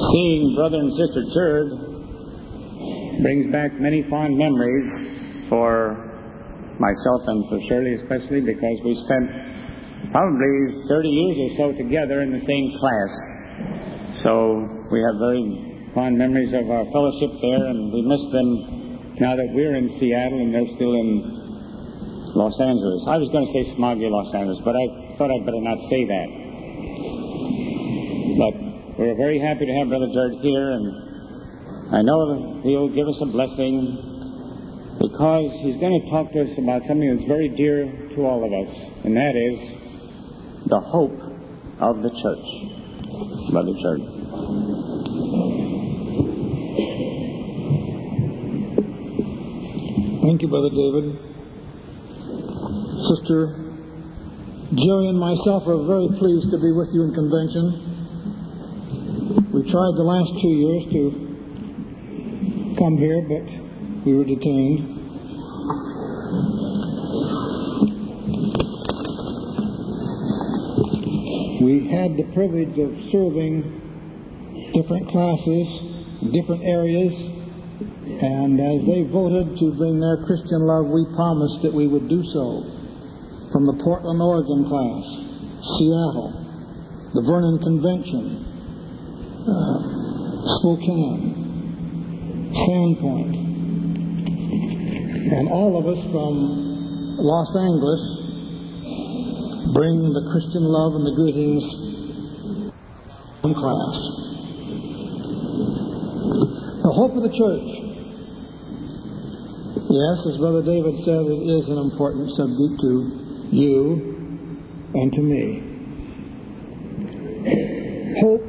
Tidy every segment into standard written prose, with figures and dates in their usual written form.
Seeing Brother and Sister Churd brings back many fond memories for myself and for Shirley especially, because we spent probably 30 years or so together in the same class. So we have very fond memories of our fellowship there, and we miss them now that we're in Seattle and they're still in Los Angeles. I was going to say smoggy Los Angeles, but I thought I'd better not say that. But we're very happy to have Brother George here, and I know that he'll give us a blessing, because he's going to talk to us about something that's very dear to all of us, and that is the hope of the church. Brother George. Thank you, Brother David. Sister Jerry and myself are very pleased to be with you in convention. We tried the last 2 years to come here, but we were detained. We had the privilege of serving different classes, different areas, and as they voted to bring their Christian love, we promised that we would do so. From the Portland, Oregon class, Seattle, the Vernon Convention, Spokane, Sandpoint, and all of us from Los Angeles bring the Christian love and the greetings in class. The hope of the church. Yes, as Brother David said, it is an important subject to you and to me. Hope.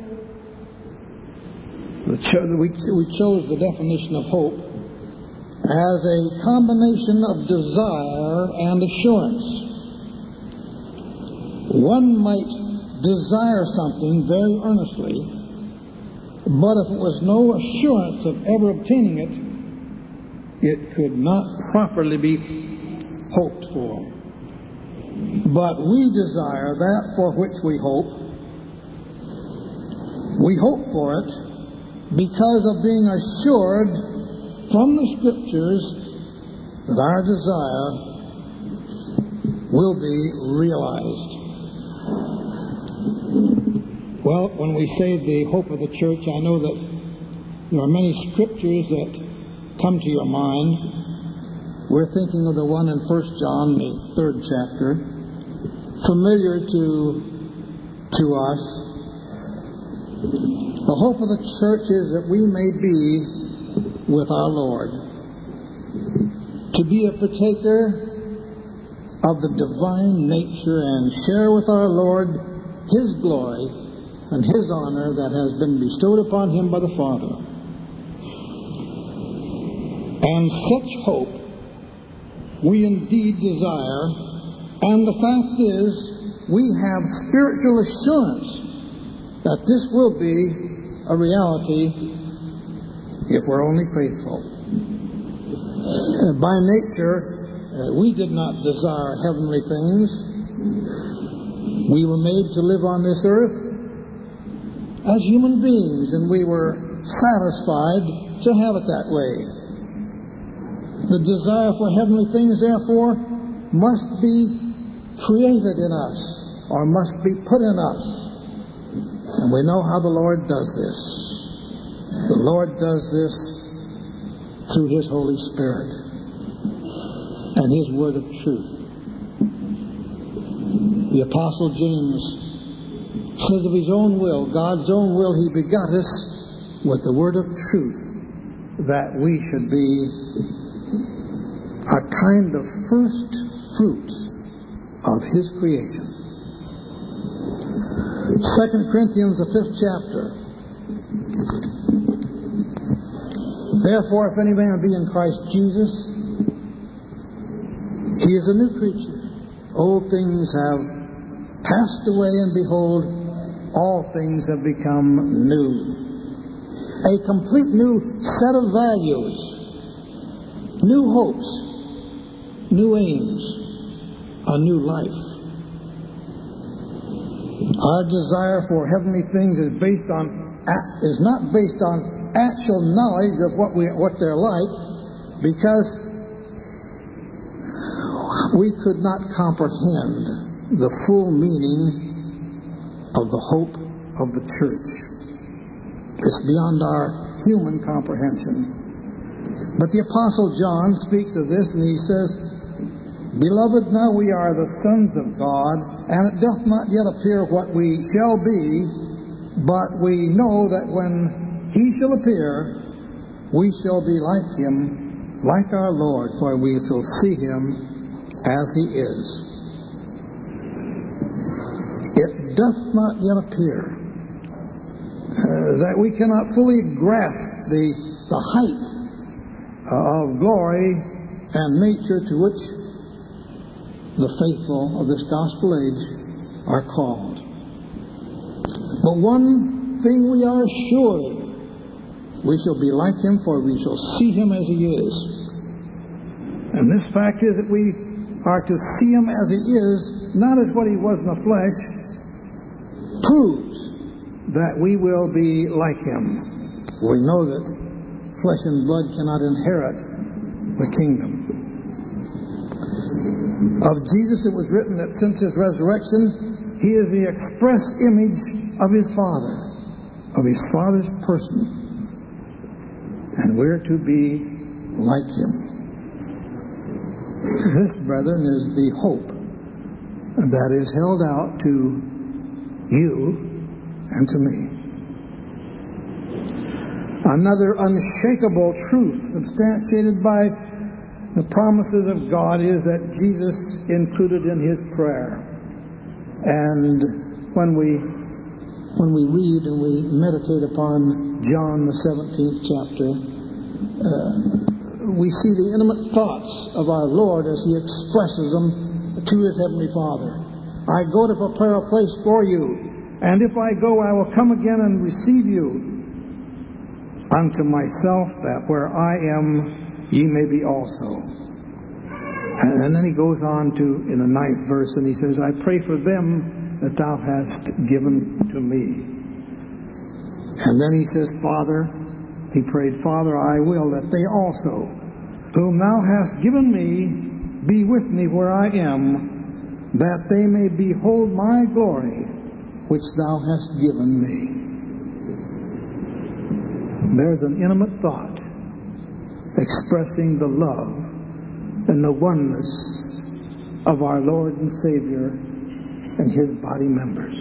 We chose the definition of hope as a combination of desire and assurance. One might desire something very earnestly, but if it was no assurance of ever obtaining it, it could not properly be hoped for. But we desire that for which we hope. We hope for it because of being assured from the Scriptures that our desire will be realized. Well, when we say the hope of the church, I know that there are many Scriptures that come to your mind. We're thinking of the one in 1 John, the 3rd chapter, familiar to us. The hope of the church is that we may be with our Lord, to be a partaker of the divine nature and share with our Lord His glory and His honor that has been bestowed upon Him by the Father. And such hope we indeed desire, and the fact is we have spiritual assurance that this will be a reality if we're only faithful. By nature, we did not desire heavenly things. We were made to live on this earth as human beings, and we were satisfied to have it that way. The desire for heavenly things, therefore, must be created in us, or must be put in us. And we know how the Lord does this. The Lord does this through His Holy Spirit and His Word of truth. The Apostle James says of his own will, God's own will, He begot us with the Word of truth, that we should be a kind of first fruits of His creation. 2 Corinthians, the 5th chapter. Therefore, if any man be in Christ Jesus, he is a new creature. Old things have passed away, and behold, all things have become new. A complete new set of values, new hopes, new aims, a new life. Our desire for heavenly things is based on is not based on actual knowledge of what they're like, because we could not comprehend the full meaning of the hope of the church. It's beyond our human comprehension. But the Apostle John speaks of this, and he says, "Beloved, now we are the sons of God, and it doth not yet appear what we shall be, but we know that when he shall appear, we shall be like him, like our Lord, for we shall see him as he is." It doth not yet appear. That we cannot fully grasp the height of glory and nature to which the faithful of this gospel age are called. But one thing we are sure, we shall be like him, for we shall see him as he is. And this fact is that we are to see him as he is, not as what he was in the flesh, proves that we will be like him. We know that flesh and blood cannot inherit the kingdom. Of Jesus it was written that since his resurrection, he is the express image of his Father, of his Father's person. And we're to be like him. This, brethren, is the hope that is held out to you and to me. Another unshakable truth substantiated by the promises of God is that Jesus included in his prayer. And when we read and we meditate upon John the 17th chapter, we see the intimate thoughts of our Lord as he expresses them to his heavenly Father. "I go to prepare a place for you. And if I go, I will come again and receive you unto myself, that where I am, ye may be also." And then he goes on to, in the 9th verse, and he says, "I pray for them that thou hast given to me." And then he says, he prayed, "Father, I will that they also, whom thou hast given me, be with me where I am, that they may behold my glory, which thou hast given me." There's an intimate thought expressing the love and the oneness of our Lord and Savior and his body members.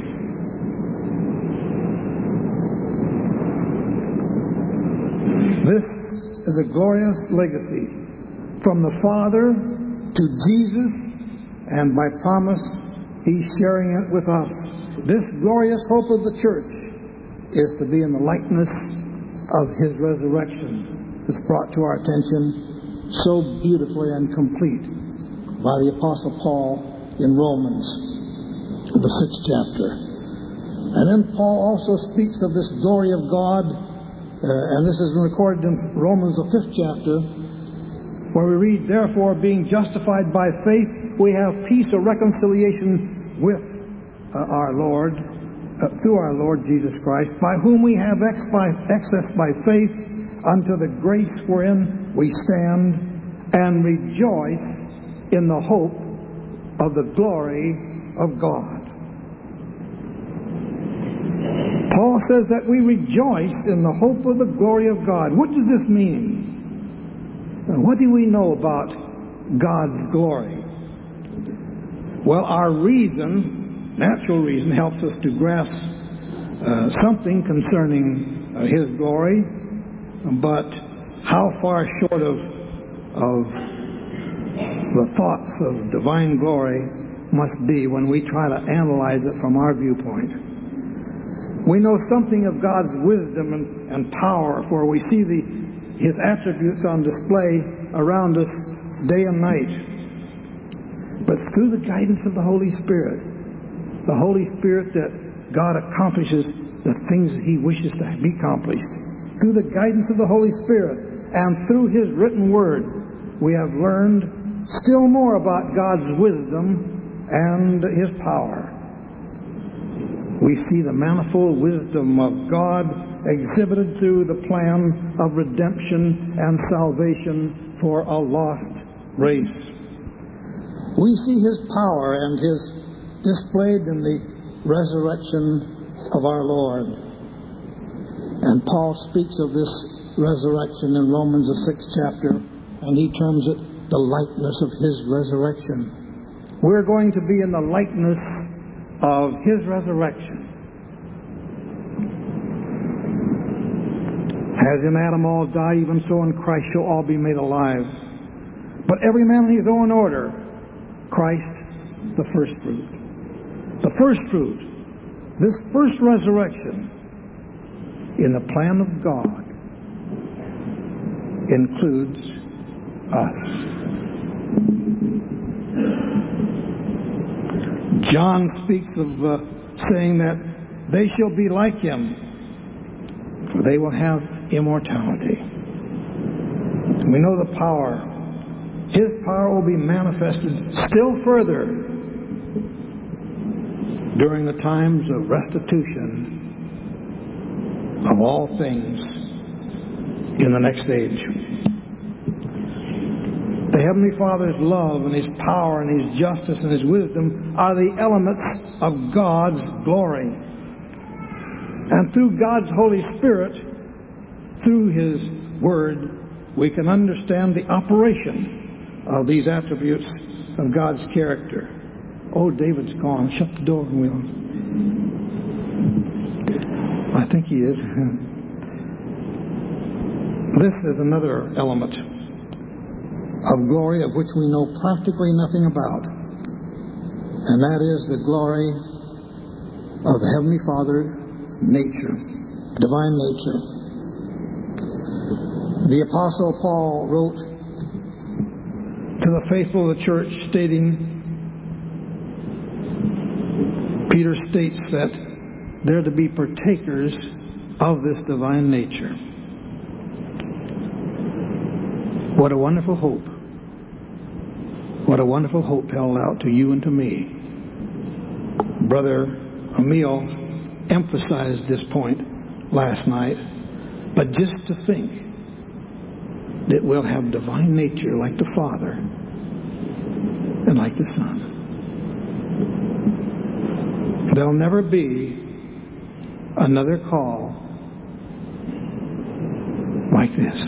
This is a glorious legacy from the Father to Jesus, and by promise he's sharing it with us. This glorious hope of the church is to be in the likeness of his resurrection. It's brought to our attention so beautifully and complete by the Apostle Paul in Romans, the 6th chapter. And then Paul also speaks of this glory of God, and this has been recorded in Romans, the 5th chapter, where we read, "Therefore, being justified by faith, we have peace or reconciliation with our Lord, through our Lord Jesus Christ, by whom we have access by faith unto the grace wherein we stand, and rejoice in the hope of the glory of God." Paul says that we rejoice in the hope of the glory of God. What does this mean? What do we know about God's glory? Well, our reason, natural reason, helps us to grasp something concerning his glory, but how far short of the thoughts of divine glory must be when we try to analyze it from our viewpoint. We know something of God's wisdom and power, for we see his attributes on display around us day and night. But through the guidance of the Holy Spirit that God accomplishes the things that he wishes to be accomplished. Through the guidance of the Holy Spirit and through his written word, we have learned still more about God's wisdom and his power. we see the manifold wisdom of God exhibited through the plan of redemption and salvation for a lost race. We see His power and His displayed in the resurrection of our Lord. And Paul speaks of this resurrection in Romans the 6th chapter, and he terms it the likeness of His resurrection. We're going to be in the likeness of His resurrection. As in Adam all die, even so in Christ shall all be made alive. But every man in his own order, Christ the first fruit. The first fruit, this first resurrection in the plan of God, includes us. John speaks of saying that they shall be like Him, for they will have immortality. We know the power. His power will be manifested still further during the times of restitution of all things in the next age. The Heavenly Father's love and His power and His justice and His wisdom are the elements of God's glory. And through God's Holy Spirit, through His Word, we can understand the operation of these attributes of God's character. Oh, David's gone. Shut the door, Will. I think he is. This is another element of glory of which we know practically nothing about. And that is the glory of the Heavenly Father nature, divine nature. The Apostle Paul wrote to the faithful of the church stating, Peter states that they're to be partakers of this divine nature. What a wonderful hope. What a wonderful hope held out to you and to me. Brother Emil emphasized this point last night, but just to think that we'll have divine nature like the Father and like the Son. There'll never be another call like this.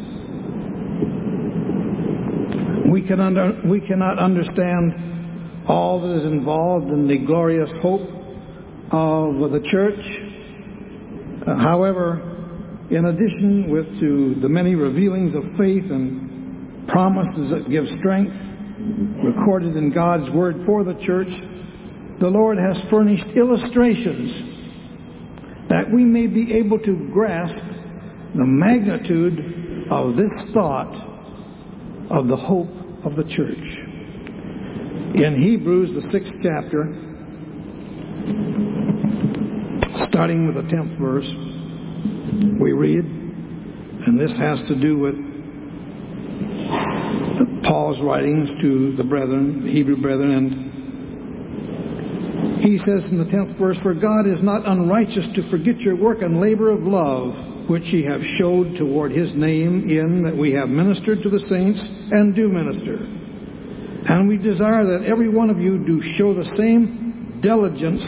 We cannot understand all that is involved in the glorious hope of the church. However, in addition to the many revealings of faith and promises that give strength recorded in God's Word for the church, the Lord has furnished illustrations that we may be able to grasp the magnitude of this thought of the hope of the church. In Hebrews, the 6th chapter, starting with the 10th verse, we read, and this has to do with Paul's writings to the brethren, the Hebrew brethren, and he says in the 10th verse, "For God is not unrighteous to forget your work and labor of love, which ye have showed toward His name, in that we have ministered to the saints and do minister. And we desire that every one of you do show the same diligence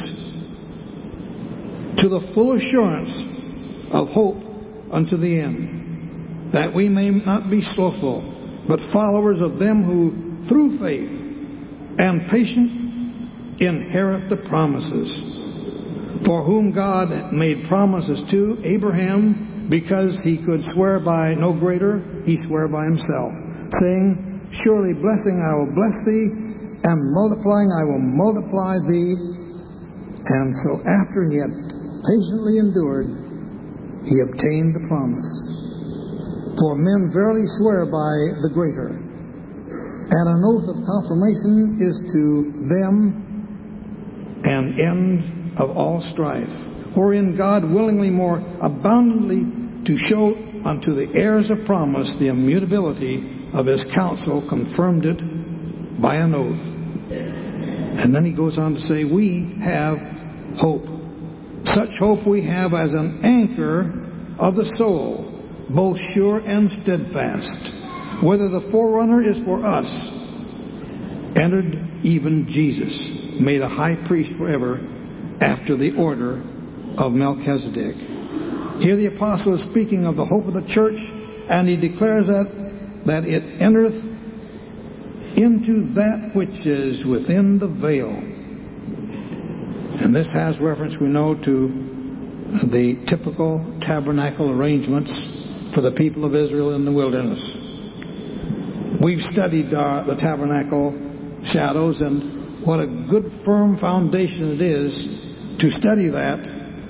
to the full assurance of hope unto the end, that we may not be slothful, but followers of them who through faith and patience inherit the promises, for whom God made promises to Abraham, because he could swear by no greater, he sware by himself, saying, Surely blessing I will bless thee, and multiplying I will multiply thee. And so after he had patiently endured, he obtained the promise. For men verily swear by the greater, and an oath of confirmation is to them an end of all strife, wherein God willingly more abundantly to show unto the heirs of promise the immutability of His counsel confirmed it by an oath. And then he goes on to say, we have hope Such hope we have as an anchor of the soul, both sure and steadfast, whether the forerunner is for us, entered even Jesus, made a high priest forever, after the order of Melchizedek. Here the apostle is speaking of the hope of the church, and he declares that it entereth into that which is within the veil. And this has reference, we know, to the typical tabernacle arrangements for the people of Israel in the wilderness. We've studied the tabernacle shadows, and what a good firm foundation it is to study that,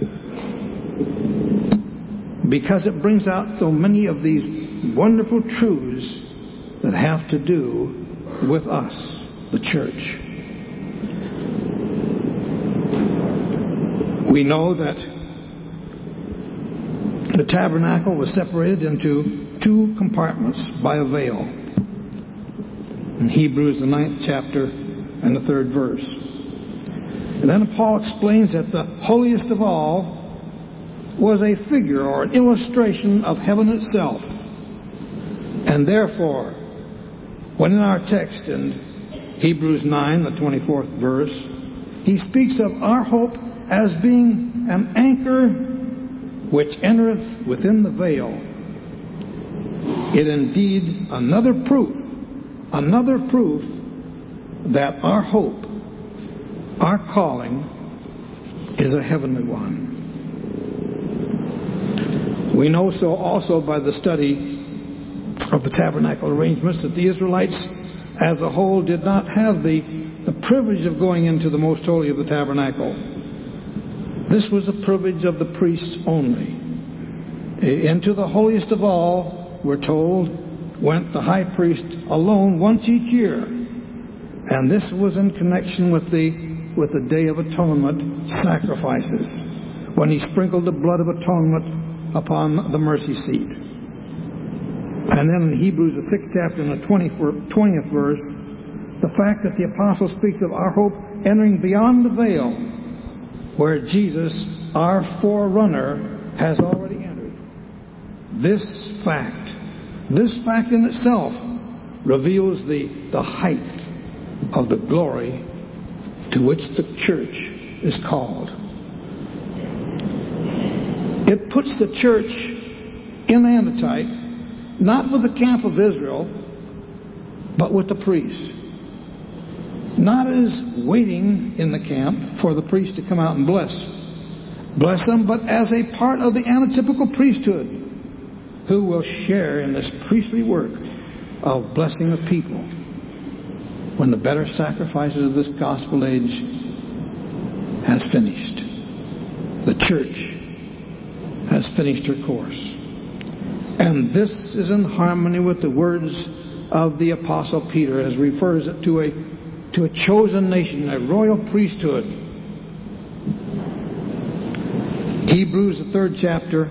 because it brings out so many of these wonderful truths that have to do with us, the church. We know that the tabernacle was separated into two compartments by a veil. In Hebrews, the 9th chapter and the 3rd verse. And then Paul explains that the holiest of all was a figure or an illustration of heaven itself. And therefore, when in our text in Hebrews 9, the 24th verse, he speaks of our hope as being an anchor which entereth within the veil, it indeed another proof that our hope, our calling, is a heavenly one. We know so also by the study of the tabernacle arrangements that the Israelites as a whole did not have the privilege of going into the most holy of the tabernacle. This was a privilege of the priests only. Into the holiest of all, we're told, went the high priest alone once each year. And this was in connection with the Day of Atonement sacrifices, when he sprinkled the blood of atonement upon the mercy seat. And then in Hebrews, the 6th chapter and the 20th verse, the fact that the apostle speaks of our hope entering beyond the veil, where Jesus, our forerunner, has already entered. This fact in itself reveals the height of the glory to which the church is called. It puts the church in Antioch, not with the camp of Israel, but with the priests. Not as waiting in the camp for the priest to come out and bless them, but as a part of the antitypical priesthood, who will share in this priestly work of blessing the people when the better sacrifices of this gospel age has finished. The church has finished her course. And this is in harmony with the words of the Apostle Peter, as refers it to a chosen nation, a royal priesthood. Hebrews, the 3rd chapter,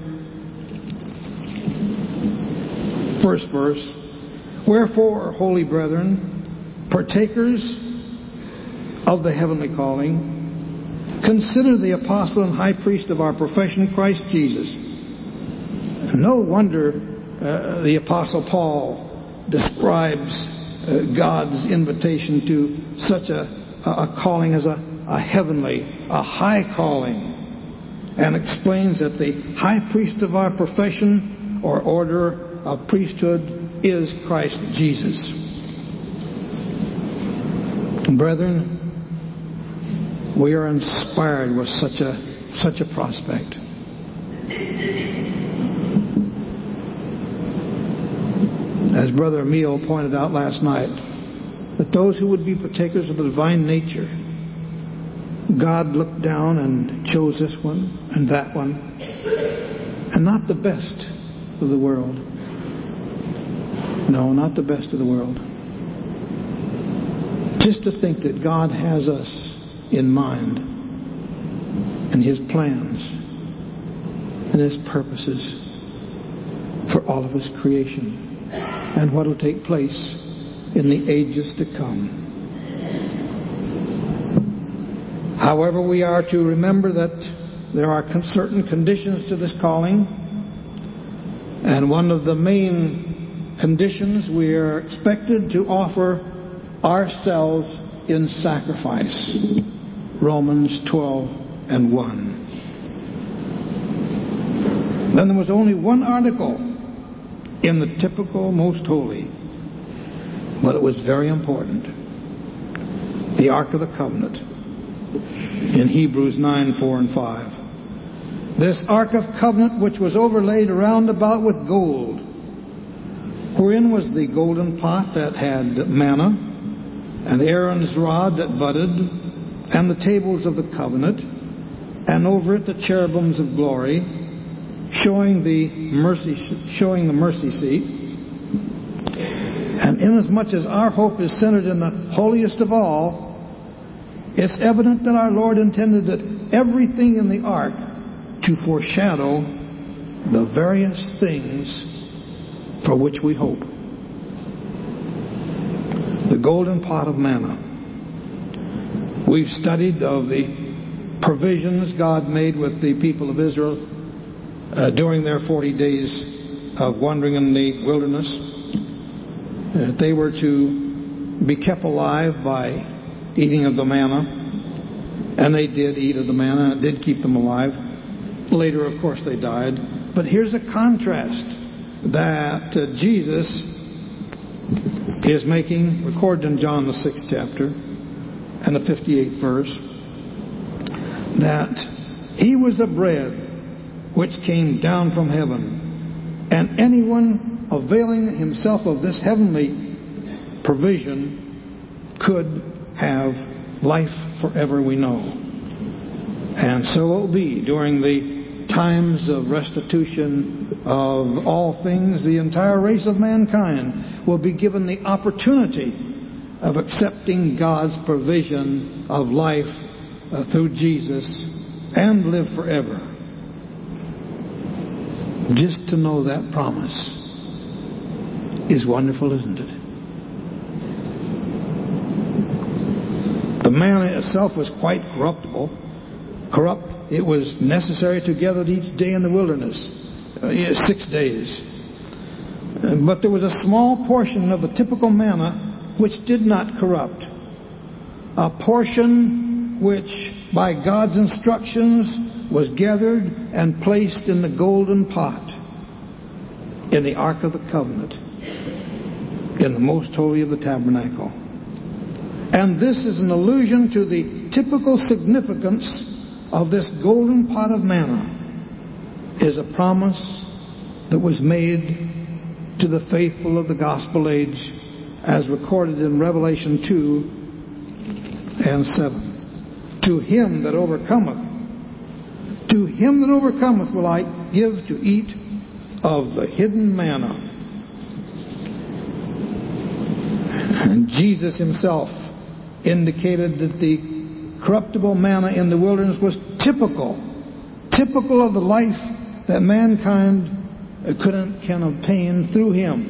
1st verse. Wherefore, holy brethren, partakers of the heavenly calling, consider the apostle and high priest of our profession, Christ Jesus. No wonder the apostle Paul describes God's invitation to such a calling as a heavenly, a high calling, and explains that the high priest of our profession or order of priesthood is Christ Jesus. Brethren, we are inspired with such a prospect. As Brother Emil pointed out last night, that those who would be partakers of the divine nature, God looked down and chose this one and that one, and not the best of the world. No, not the best of the world. Just to think that God has us in mind, and His plans and His purposes for all of His creation, and what will take place in the ages to come. However, we are to remember that there are certain conditions to this calling, and one of the main conditions, we are expected to offer ourselves in sacrifice. Romans 12:1. Then there was only one article in the typical most holy, but it was very important. The Ark of the Covenant in Hebrews 9:4-5. This Ark of Covenant, which was overlaid around about with gold, wherein was the golden pot that had manna, and Aaron's rod that budded, and the tables of the covenant, and over it the cherubims of glory, showing the mercy seat. And inasmuch as our hope is centered in the holiest of all, it's evident that our Lord intended that everything in the ark to foreshadow the various things for which we hope. The golden pot of manna. We've studied of the provisions God made with the people of Israel during their 40 days of wandering in the wilderness. They were to be kept alive by eating of the manna, and they did eat of the manna. It did keep them alive. Later, of course, they died. But here's a contrast that Jesus is making, recorded in John the 6th chapter and the 58th verse, that He was the bread which came down from heaven, and anyone availing himself of this heavenly provision could have life forever, we know. And so it will be during the times of restitution of all things. The entire race of mankind will be given the opportunity of accepting God's provision of life through Jesus and live forever. Just to know that promise is wonderful, isn't it? The manna itself was quite corrupt. It was necessary to gather it each day in the wilderness, 6 days. But there was a small portion of the typical manna which did not corrupt. A portion which, by God's instructions, was gathered and placed in the golden pot in the Ark of the Covenant in the most holy of the tabernacle. And this is an allusion to the typical significance of this golden pot of manna, is a promise that was made to the faithful of the gospel age as recorded in Revelation 2:7. To him that overcometh will I give to eat of the hidden manna. And Jesus himself indicated that the corruptible manna in the wilderness was typical of the life that mankind can obtain through him.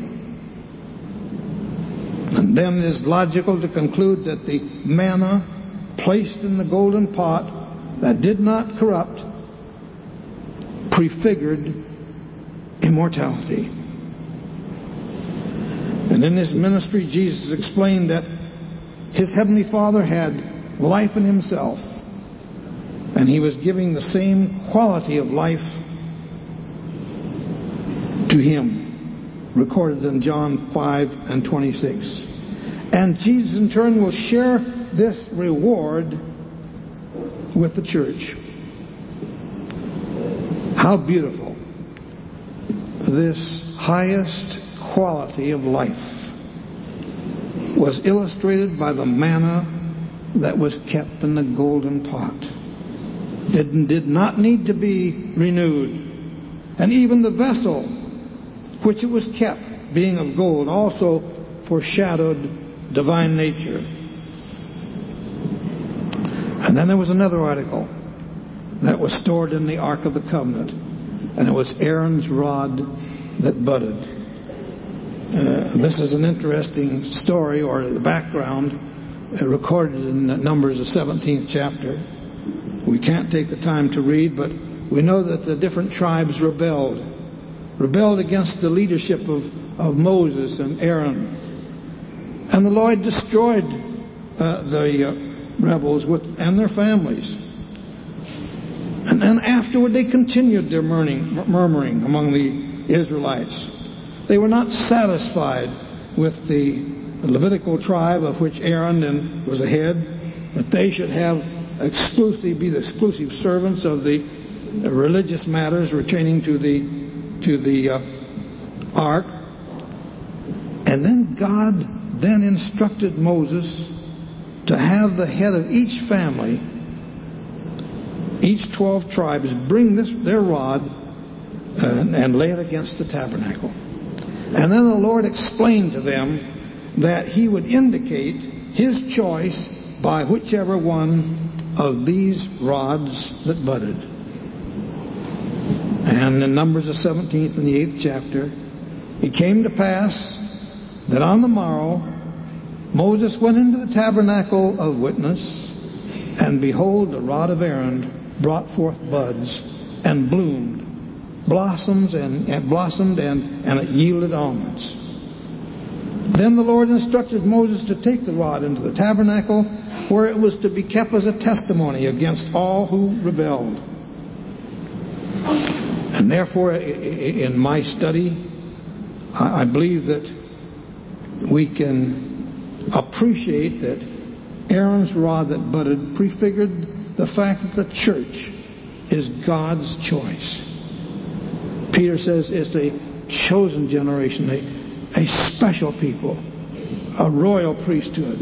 And then it is logical to conclude that the manna placed in the golden pot that did not corrupt prefigured immortality. And in his ministry, Jesus explained that his heavenly Father had life in himself, and he was giving the same quality of life to him, recorded in John 5:26. And Jesus in turn will share this reward with the church. How beautiful this highest quality of life was illustrated by the manna that was kept in the golden pot. It did not need to be renewed. And even the vessel which it was kept, being of gold, also foreshadowed divine nature. And then there was another article that was stored in the Ark of the Covenant, and it was Aaron's rod that budded. This is an interesting story, or the background, recorded in Numbers, the 17th chapter, we can't take the time to read, but we know that the different tribes rebelled against the leadership of Moses and Aaron. And the Lord destroyed the rebels and their families. And then afterward they continued their murmuring among the Israelites. They were not satisfied with the Levitical tribe of which Aaron was a head, that they should be the exclusive servants of the religious matters pertaining to the ark. And then God then instructed Moses to have the head of each family, each 12 tribes, bring their rod and lay it against the tabernacle. And then the Lord explained to them that He would indicate His choice by whichever one of these rods that budded. And in Numbers the 17th and the 8th chapter, it came to pass that on the morrow Moses went into the tabernacle of witness, and behold, the rod of Aaron brought forth buds and blossomed and it yielded almonds. Then the Lord instructed Moses to take the rod into the tabernacle, where it was to be kept as a testimony against all who rebelled. And therefore, in my study, I believe that we can appreciate that Aaron's rod that budded prefigured the fact that the church is God's choice. Peter says it's a chosen generation, a special people, a royal priesthood.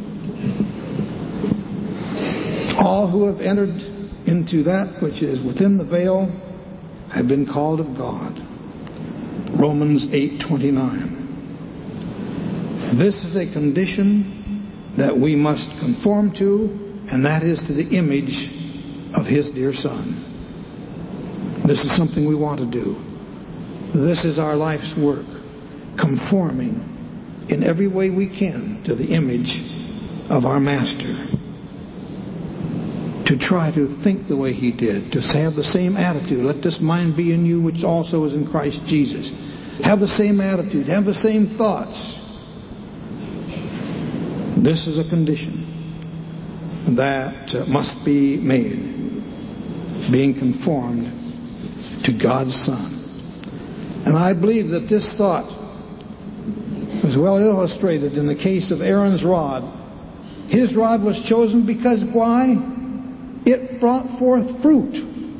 All who have entered into that which is within the veil have been called of God. Romans 8:29. This is a condition that we must conform to, and that is to the image of His dear Son. This is something we want to do. This is our life's work, conforming in every way we can to the image of our Master. To try to think the way He did, to have the same attitude. Let this mind be in you which also is in Christ Jesus. Have the same attitude, have the same thoughts. This is a condition that must be made, being conformed to God's Son. And I believe that this thought is well illustrated in the case of Aaron's rod. His rod was chosen because why? It brought forth fruit.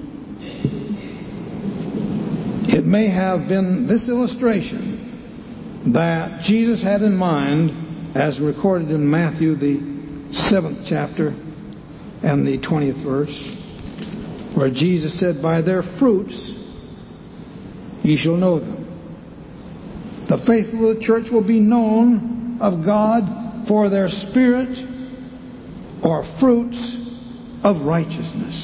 It may have been this illustration that Jesus had in mind as recorded in Matthew the 7th chapter and the 20th verse, where Jesus said, "By their fruits ye shall know them." The faithful of the church will be known of God for their spirit or fruits of righteousness.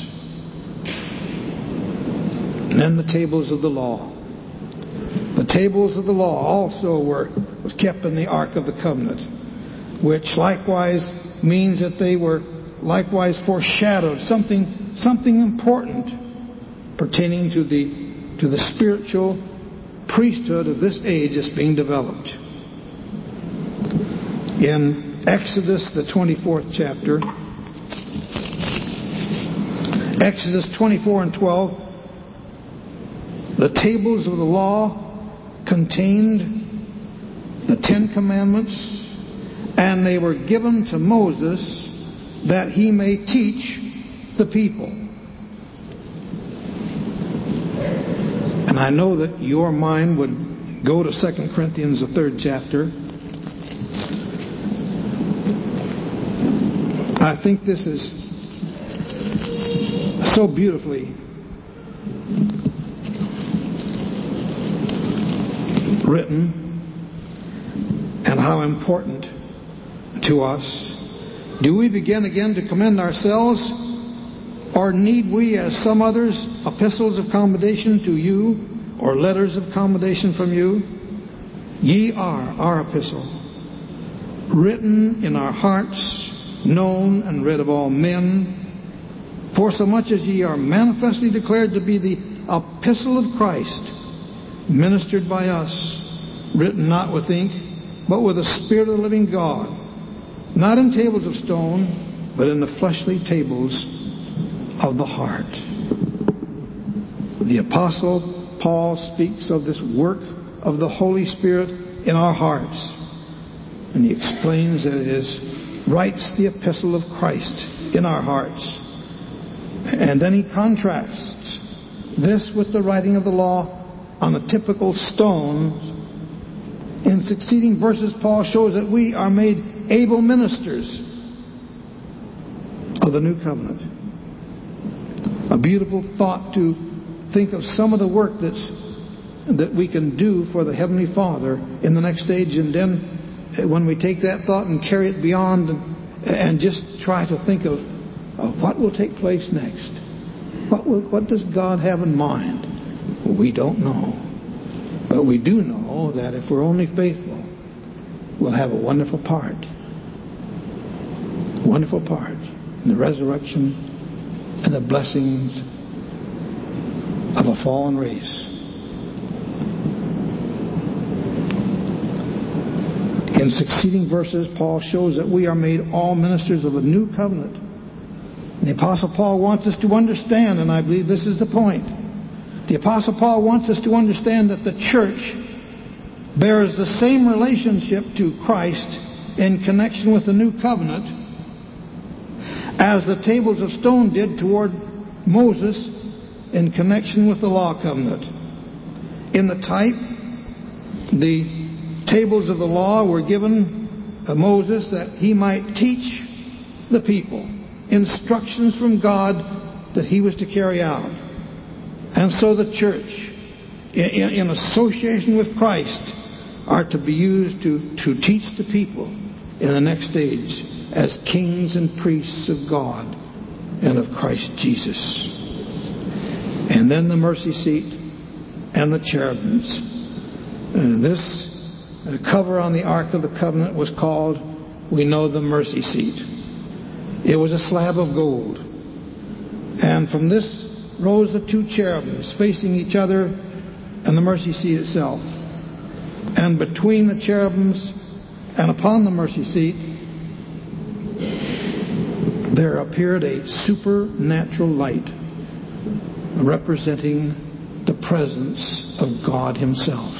And then the tables of the law. The tables of the law also was kept in the Ark of the Covenant, which likewise means that they were likewise foreshadowed something important pertaining to the spiritual priesthood of this age that's being developed. In Exodus the 24th chapter, Exodus 24 and 12, the tables of the law contained the 10 Commandments, and they were given to Moses that he may teach the people. And I know that your mind would go to 2 Corinthians, the 3rd chapter. I think this is so beautifully written, and how important to us. Do we begin again to commend ourselves, or need we, as some others, epistles of commendation to you, or letters of commendation from you? Ye are our epistle, written in our hearts, known and read of all men, forsomuch as ye are manifestly declared to be the epistle of Christ, ministered by us, written not with ink, but with the Spirit of the living God, not in tables of stone, but in the fleshly tables of the heart. The Apostle Paul speaks of this work of the Holy Spirit in our hearts, and he explains that writes the epistle of Christ in our hearts. And then he contrasts this with the writing of the law on a typical stone. In succeeding verses, Paul shows that we are made able ministers of the new covenant. A beautiful thought to think of some of the work that we can do for the Heavenly Father in the next stage, and then when we take that thought and carry it beyond and just try to think of what will take place next. What does God have in mind? Well, we don't know. But we do know that if we're only faithful, we'll have a wonderful part. Wonderful part in the resurrection and the blessings of a fallen race. In succeeding verses, Paul shows that we are made all ministers of a new covenant. And the Apostle Paul wants us to understand, and I believe this is the point. The Apostle Paul wants us to understand that the church bears the same relationship to Christ in connection with the new covenant as the tables of stone did toward Moses in connection with the law covenant. In the type, the tables of the law were given to Moses that he might teach the people instructions from God that he was to carry out. And so the church, in association with Christ, are to be used to teach the people in the next stage as kings and priests of God and of Christ Jesus. And then the mercy seat and the cherubims. This cover on the Ark of the Covenant was called, we know, the mercy seat. It was a slab of gold. And from this rose the two cherubims facing each other and the mercy seat itself. And between the cherubims and upon the mercy seat, there appeared a supernatural light representing the presence of God Himself.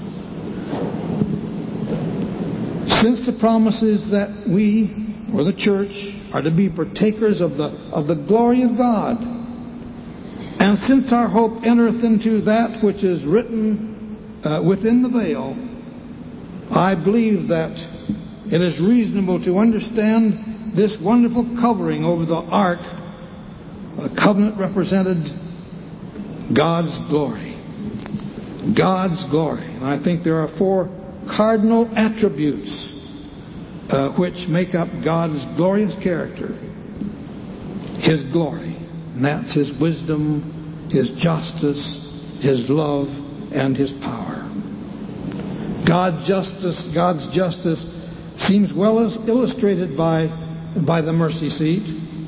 Since the promise is that we, or the church, are to be partakers of the glory of God, and since our hope entereth into that which is written within the veil, I believe that it is reasonable to understand this wonderful covering over the ark. A covenant represented God's glory. God's glory. And I think there are four cardinal attributes which make up God's glorious character. His glory. And that's His wisdom, His justice, His love, and His power. God's justice seems well as illustrated by the mercy seat.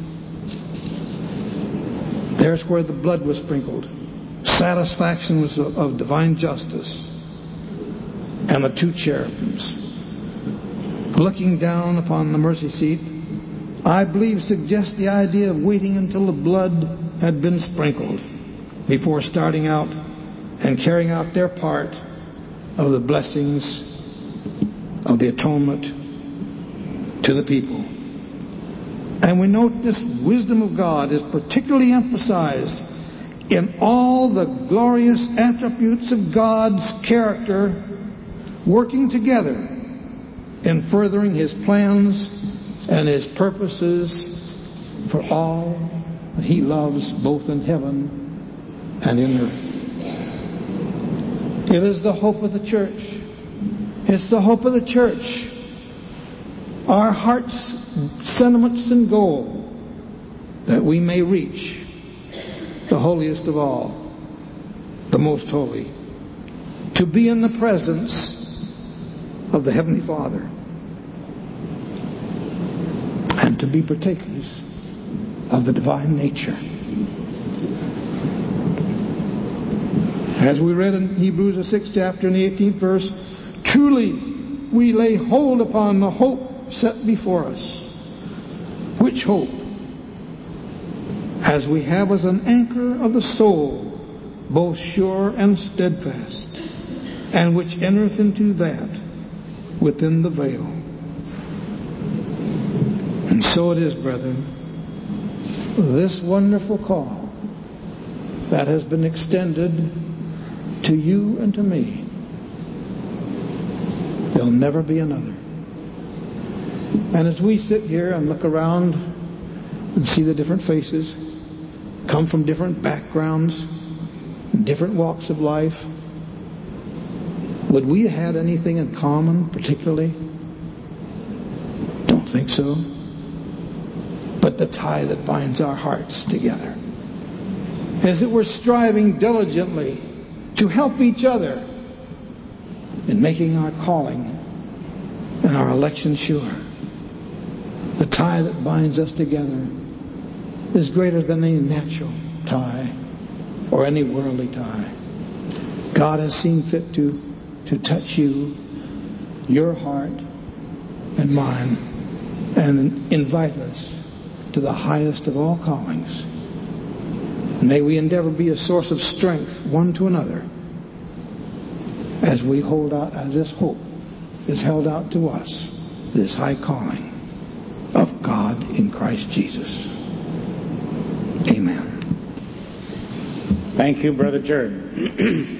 There's where the blood was sprinkled. Satisfaction was of divine justice. And the two cherubims looking down upon the mercy seat, I believe, suggests the idea of waiting until the blood had been sprinkled before starting out and carrying out their part of the blessings of the atonement to the people. And we note this wisdom of God is particularly emphasized in all the glorious attributes of God's character working together in furthering His plans and His purposes for all that He loves, both in heaven and in earth. It is the hope of the church. It's the hope of the church. Our heart's sentiments and goal, that we may reach the holiest of all, the most holy, to be in the presence of the Heavenly Father, and to be partakers of the divine nature. As we read in Hebrews the 6th chapter and the 18th verse, truly we lay hold upon the hope set before us. Which hope? As we have as an anchor of the soul, both sure and steadfast, and which entereth into that within the veil. And so it is, brethren, this wonderful call that has been extended to you and to me, there'll never be another. And as we sit here and look around and see the different faces, come from different backgrounds, different walks of life, would we have had anything in common particularly? Don't think so. But the tie that binds our hearts together, as it we're striving diligently to help each other in making our calling and our election sure. The tie that binds us together is greater than any natural tie or any worldly tie. God has seen fit to touch you, your heart and mine, and invite us to the highest of all callings. May we endeavor to be a source of strength one to another as we hold out, as this hope is held out to us, this high calling of God in Christ Jesus. Amen. Thank you, Brother Jared.